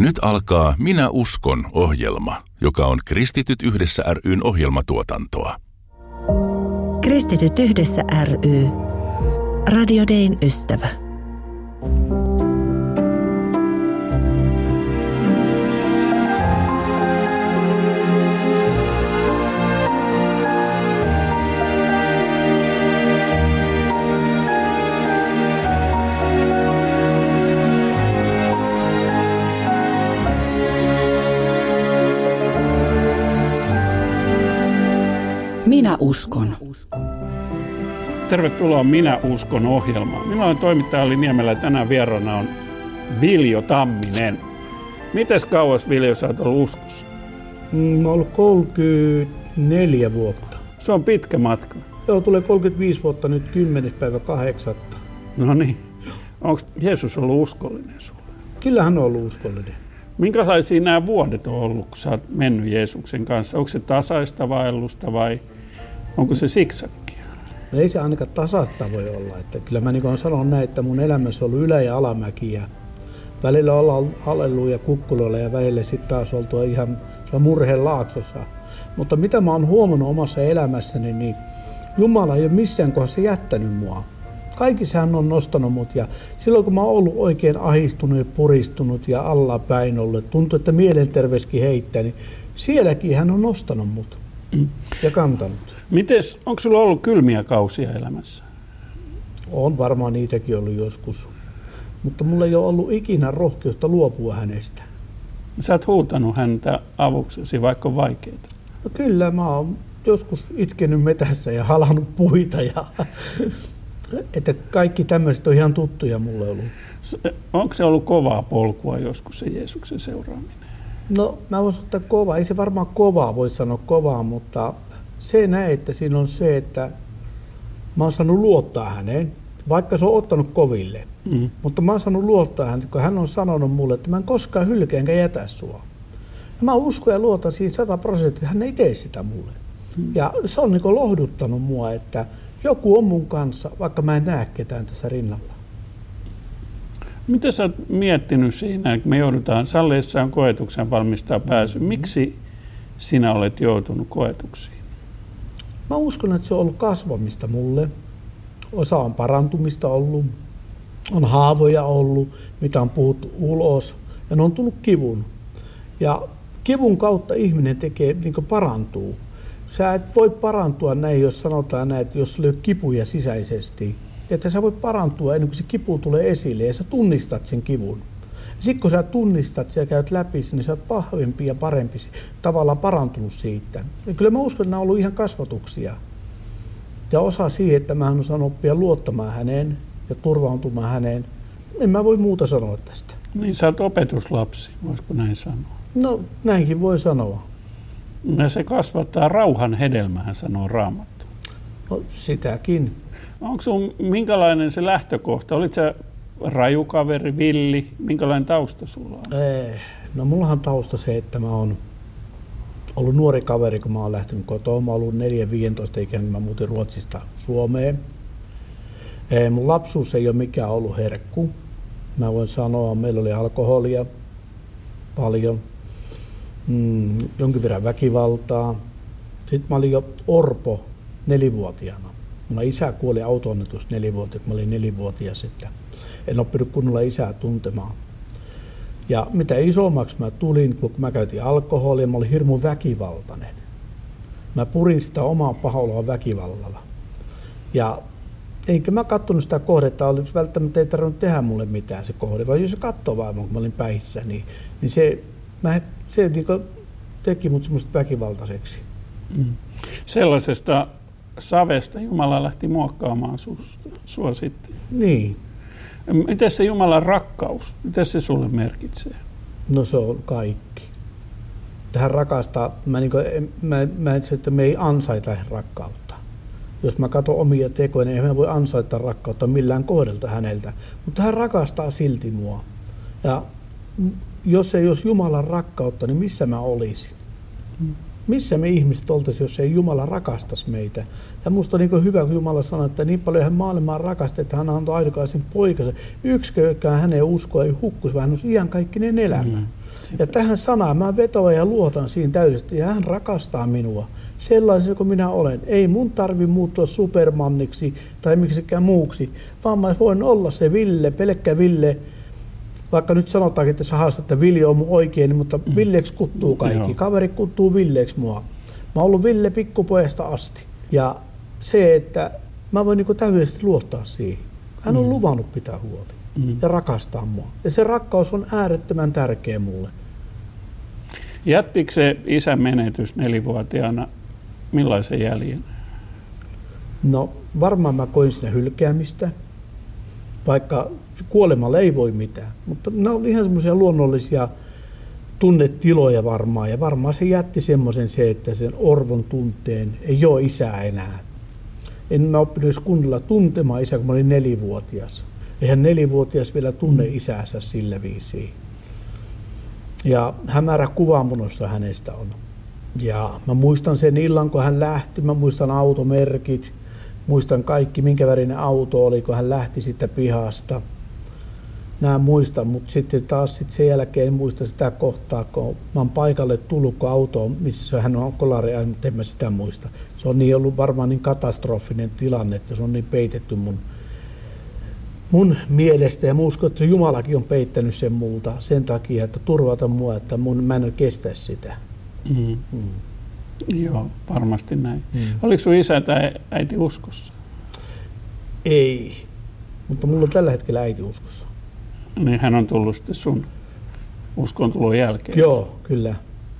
Nyt alkaa Minä uskon -ohjelma, joka on Kristityt yhdessä ry:n ohjelmatuotantoa. Kristityt yhdessä ry. Radio Dayn ystävä. Minä uskon. Tervetuloa Minä uskon -ohjelmaan. Minä olen toimittaja Olli Niemelä ja tänään vieraana on Viljo Tamminen. Mites kauas, Viljo, sä oot ollut uskossa? Mä oon ollut 34 vuotta. Se on pitkä matka. Joo, tulee 35 vuotta nyt 10.8. No niin. Onko Jeesus ollut uskollinen sulle? Kyllä hän on ollut uskollinen. Minkälaisia nämä vuodet on ollut, kun sä oot mennyt Jeesuksen kanssa? Onko se tasaista vaellusta vai onko se siksakkia? No ei se ainakaan tasaista voi olla. Että kyllä mä niin sanon näin, että mun elämässä on ollut ylä- ja alamäkiä. Välillä ollaan halleluja kukkuloilla ja välillä sitten taas oltu ihan murheen laaksossa. Mutta mitä mä oon huomannut omassa elämässäni, niin Jumala ei ole missään kohdassa jättänyt mua. Kaikissa hän on nostanut mut ja silloin kun mä oon ollut oikein ahistunut ja puristunut ja allapäin ollut, tuntuu, että mielenterveyskin heittää, niin sielläkin hän on nostanut mut ja kantanut. Mites, onko sulla ollut kylmiä kausia elämässä? On varmaan niitäkin ollut joskus, mutta mulla ei ole ollut ikinä rohkeutta luopua hänestä. Sä oot huutanut häntä avuksesi, vaikka on vaikeaa. No kyllä, mä oon joskus itkenyt metässä ja halannut puita ja että kaikki tämmöiset on ihan tuttuja mulle ollut. Onko se ollut kovaa polkua joskus se Jeesuksen seuraaminen? No mä voisin ottaa kovaa. Ei se varmaan kovaa voi sanoa kovaa, mutta se näin, että siinä on se, että mä oon saanut luottaa häneen, vaikka se on ottanut koville. Mutta mä oon saanut luottaa häneen, kun hän on sanonut mulle, että mä en koskaan hylkää enkä jätä sua. Ja mä uskon ja luotan siihen 100%, että hän ei tee sitä mulle. Ja se on niin kuin lohduttanut mua, että joku on mun kanssa, vaikka mä en näe ketään tässä rinnalla. Mitä sä oot miettinyt siinä, että me joudutaan salleessaan koetuksen valmistaa pääsy? Miksi sinä olet joutunut koetuksiin? Mä uskon, että se on ollut kasvamista mulle. Osa on parantumista ollut, on haavoja ollut, mitä on puhuttu ulos ja ne on tullut kivun. Ja kivun kautta ihminen tekee, niin kuin parantuu. Sä et voi parantua näin, jos sanotaan näin, että jos löy kipuja sisäisesti, että sä voit parantua ennen kuin se kipu tulee esille ja sä tunnistat sen kivun. Sitten kun sä tunnistat ja käyt läpi sen, niin sä oot vahvempi ja parempi, tavallaan parantunut siitä. Ja kyllä mä uskon, että nämä on ollut ihan kasvatuksia. Ja osa siihen, että mä on saanut oppia luottamaan häneen ja turvautumaan häneen. En mä voi muuta sanoa tästä. Niin sä oot opetuslapsi, voisiko näin sanoa? No näinkin voi sanoa. Ja se kasvattaa rauhan hedelmää, sanoo Raamattu. No sitäkin. Onko sun minkälainen se lähtökohta? Olit sä rajukaveri, villi? Minkälainen tausta sulla on? No mullahan on tausta se, että mä oon ollut nuori kaveri, kun mä oon lähtenyt kotoa. Mä oon ollut 4-15 ikäinen, niin mä muutin Ruotsista Suomeen. Mun lapsuus ei ole mikään ollut herkku. Mä voin sanoa, meillä oli alkoholia paljon. Jonkin verran väkivaltaa. Sitten mä olin jo orpo 4-vuotiaana. Mun isä kuoli auto-onnetus 4-vuotiaana, kun mä olin 4-vuotias. En oppinut kunnolla isää tuntemaan. Ja mitä isommaksi mä tulin, kun mä käytin alkoholia, mä olin hirmu väkivaltainen. Mä purin sitä omaa pahoillaan väkivallalla. Ja eikä mä katsonut sitä kohdetta, välttämättä ei tarvinnut tehdä mulle mitään se kohde, vaan jos se katsoi vaan, kun mä olin päissä, niin se niin teki mut semmoista väkivaltaiseksi. Sellaisesta savesta Jumala lähti muokkaamaan sua sitten. Niin. Miten se Jumalan rakkaus, miten se sulle merkitsee? No se on kaikki. Tähän rakastaa, mä että me ei ansaita rakkautta. Jos mä katson omia tekoja, niin en voi ansaita rakkautta millään kohdelta häneltä. Mutta hän rakastaa silti mua. Ja jos ei olisi Jumalan rakkautta, niin missä mä olisin? Missä me ihmiset oltaisiin, jos ei Jumala rakastaisi meitä? Ja musta on niin hyvä, kun Jumala sanoi, että niin paljon hän maailmaa rakasti, että hän antoi ainokaisen poikansa. Yksikään hänen uskoa ei hukkuisi, vaan hän olisi iankaikkinen elämä. Ja tähän sanaan mä vetoan ja luotan siinä täydellisesti. Ja hän rakastaa minua sellaisen kuin minä olen. Ei mun tarvi muuttua supermanniksi tai miksikään muuksi, vaan mä voin olla se Ville, pelkkä Ville. Vaikka nyt sanotaankin tässä haastetta, että Ville on mun oikein, mutta Villeksi kuttuu kaikki. Kaveri kuttuu Villeksi mua. Mä oon ollut Ville pikkupojasta asti. Ja se, että mä voin niin täydellisesti luottaa siihen. Hän on luvannut pitää huoli ja rakastaa mua. Ja se rakkaus on äärettömän tärkeä mulle. Jättikö se isän menetys 4-vuotiaana millaisen jäljen? No varmaan mä koin siinä hylkäämistä, vaikka kuolemalle ei voi mitään. Mutta ne oli ihan semmoisia luonnollisia tunnetiloja varmaan. Ja varmaan se jätti semmoisen se, että sen orvon tunteen ei ole isää enää. En mä oppinut edes kunnolla tuntemaan isää, kun mä olin 4-vuotias. Eihän 4-vuotias vielä tunne isäänsä sillä viisiin. Ja hämärä kuva munossa hänestä on. Ja mä muistan sen illan, kun hän lähti. Mä muistan automerkit. Muistan kaikki, minkä värinen auto oli, kun hän lähti sitten pihasta. Nämä muistan, mutta sitten taas sen jälkeen en muista sitä kohtaa, kun mä oon paikalle tullut, kun auto on, missä hän on kolari, mutta en mä sitä muista. Se on niin ollut varmaan niin katastrofinen tilanne, että se on niin peitetty mun mielestä. Ja mä uskon, että Jumalakin on peittänyt sen multa sen takia, että turvata mua, että mä en kestä sitä. Joo, varmasti näin. Oliko sun isä tai äiti uskossa? Ei, mutta mulla on tällä hetkellä äiti uskossa. Niin hän on tullut sitten sun uskontulon jälkeen? Joo, kyllä.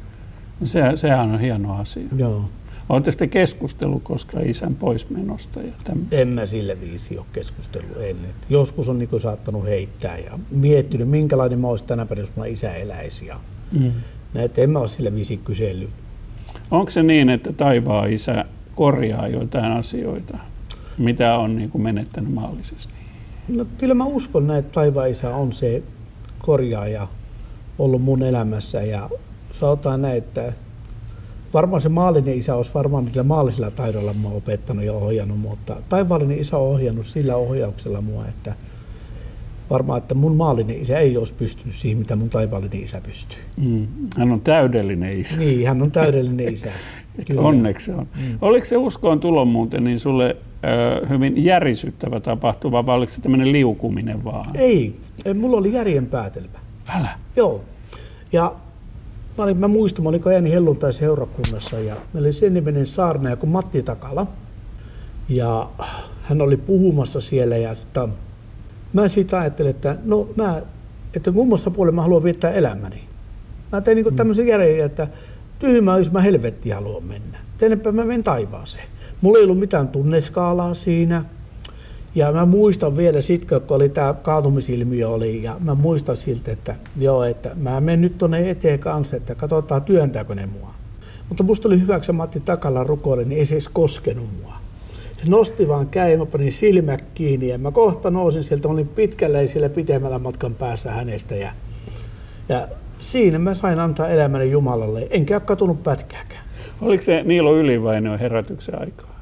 Sehän on hieno asia. Joo. Olette sitten keskustellut koskaan isän poismenosta? Ja en mä sille viisi ole keskustellut ennen. Joskus on niin saattanut heittää ja miettinyt, minkälainen mä olisin tänä päivänä, jos mulla isä eläisi. Näitä en mä ole sille viisi kysellyt. Onko se niin, että taivaan isä korjaa joitain asioita, mitä on niin kuin menettänyt maallisesti? No kyllä mä uskon näin, että taivaan isä on se korjaaja ollut mun elämässä. Ja sanotaan näin, että varmaan se maallinen isä olisi varmaan niillä maallisilla taidoilla mua opettanut ja ohjannut, mutta taivaallinen isä on ohjannut sillä ohjauksella mua, että varmaan, että mun maallinen isä ei olisi pystynyt siihen, mitä mun taivaallinen isä pystyy. Hän on täydellinen isä. Niin, hän on täydellinen isä. Onneksi on. Oliko se uskoon tulo muuten niin sulle hyvin järisyttävä tapahtuma, vai oliko se tämmöinen liukuminen vaan? Ei, mulla oli järjen päätelmä. Älä? Joo. Ja mä muistan, mä olin Kajaanin helluntai-seurakunnassa ja meillä oli sen niminen saarnaaja kuin Matti Takala. Ja hän oli puhumassa siellä ja mä siitä ajattelin, että kummassa puolella mä haluan viettää elämäni. Mä tein niin tämmöisen järjen, että tyhmää, jos mä helvettiin haluan mennä. Teinepä mä menen taivaaseen. Mulla ei ollut mitään tunneskaalaa siinä. Ja mä muistan vielä sitten, kun oli tämä kaatumisilmiö oli, ja mä muistan siltä, että joo, että mä menen nyt tuonne eteen kanssa, että katsotaan työntääkö ne mua. Mutta musta oli hyväksi Matti Takala rukoille, niin ei se edes koskenut mua. Se nosti vaan käy, mä panin silmät kiinni ja mä kohta nousin sieltä, mä olin pitkällä ja siellä pitemmällä matkan päässä hänestä. Ja siinä mä sain antaa elämäni Jumalalle, enkä ole katunut pätkääkään. Oliko se Niilo Ylivainio herätyksen aikaa?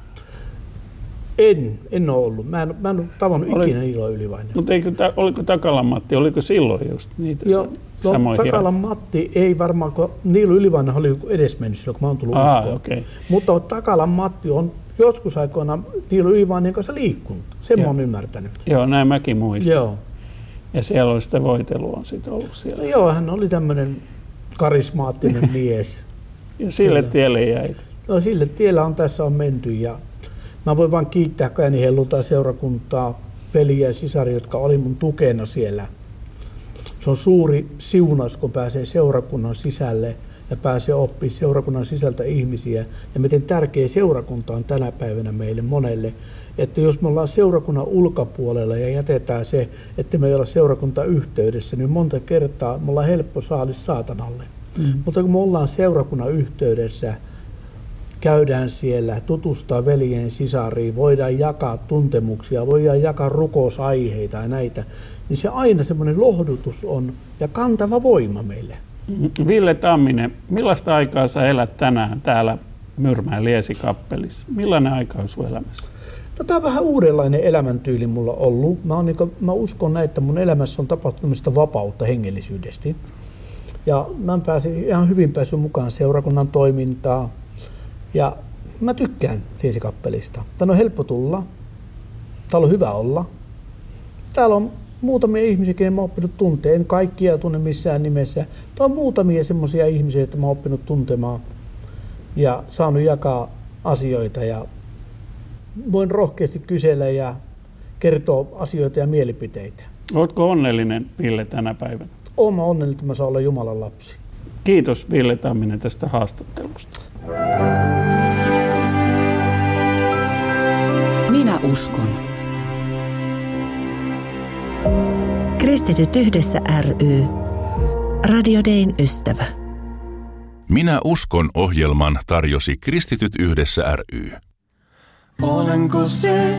En ole ollut. Mä en ole tavannut ikinä Niilo Ylivainio. Mutta oliko Takalan Matti, oliko silloin just niitä samoja? Takalan Matti ei varmaan, kun Niilo Ylivainio oli edesmennyt silloin, kun mä oon tullut uskoon. Okay. Mutta Takalan Matti on joskus aikoina Niilo Ylivainion kanssa liikkunut. Sen mä oon ymmärtänyt. Joo, näin mäkin muistan. Joo. Ja siellä oli sitä voitelu on sitten ollut siellä. No joo, hän oli tämmöinen karismaattinen mies. Ja sille tielle jäi. No sille tiellä on tässä on menty ja mä voin vaan kiittää Kajaanin helluntai-seurakuntaa, veliä ja sisaria, jotka oli mun tukena siellä. Se on suuri siunaus, kun pääsee seurakunnan sisälle ja pääsee oppimaan seurakunnan sisältä ihmisiä. Ja miten tärkeä seurakunta on tänä päivänä meille monelle. Että jos me ollaan seurakunnan ulkopuolella ja jätetään se, että me ei olla seurakuntayhteydessä, niin monta kertaa me ollaan helppo saalis saatanalle. Mutta kun me ollaan seurakunnan yhteydessä, käydään siellä, tutustaa veljeen sisariin, voidaan jakaa tuntemuksia, voidaan jakaa rukousaiheita ja näitä, niin se aina semmoinen lohdutus on ja kantava voima meille. Ville Tamminen, millaista aikaa sä elät tänään täällä Myyrmäen Liesikappelissa? Millainen aika on sun elämässä? No tää on vähän uudenlainen elämäntyyli mulla ollut. Mä uskon näin, että mun elämässä on tapahtunut vapautta hengellisyydestä. Ja mä pääsin ihan hyvin päässyt mukaan seurakunnan toimintaan. Ja mä tykkään Liesikappelista. Tänne on helppo tulla. Täällä on hyvä olla. Täällä on muutamia ihmisiä, kenen mä oon oppinut tuntemaan. En kaikkia tunne missään nimessä. Täällä on muutamia semmoisia ihmisiä, joita mä oon oppinut tuntemaan. Ja saanut jakaa asioita. Ja voin rohkeasti kysellä ja kertoa asioita ja mielipiteitä. Oletko onnellinen, Ville, tänä päivänä? Olen onnellinen, että mä saan olla Jumalan lapsi. Kiitos, Ville Tamminen, tästä haastattelusta. Minä uskon. Kristityt yhdessä ry. Radio Dayn ystävä. Minä uskon -ohjelman tarjosi Kristityt yhdessä ry. Olenko se,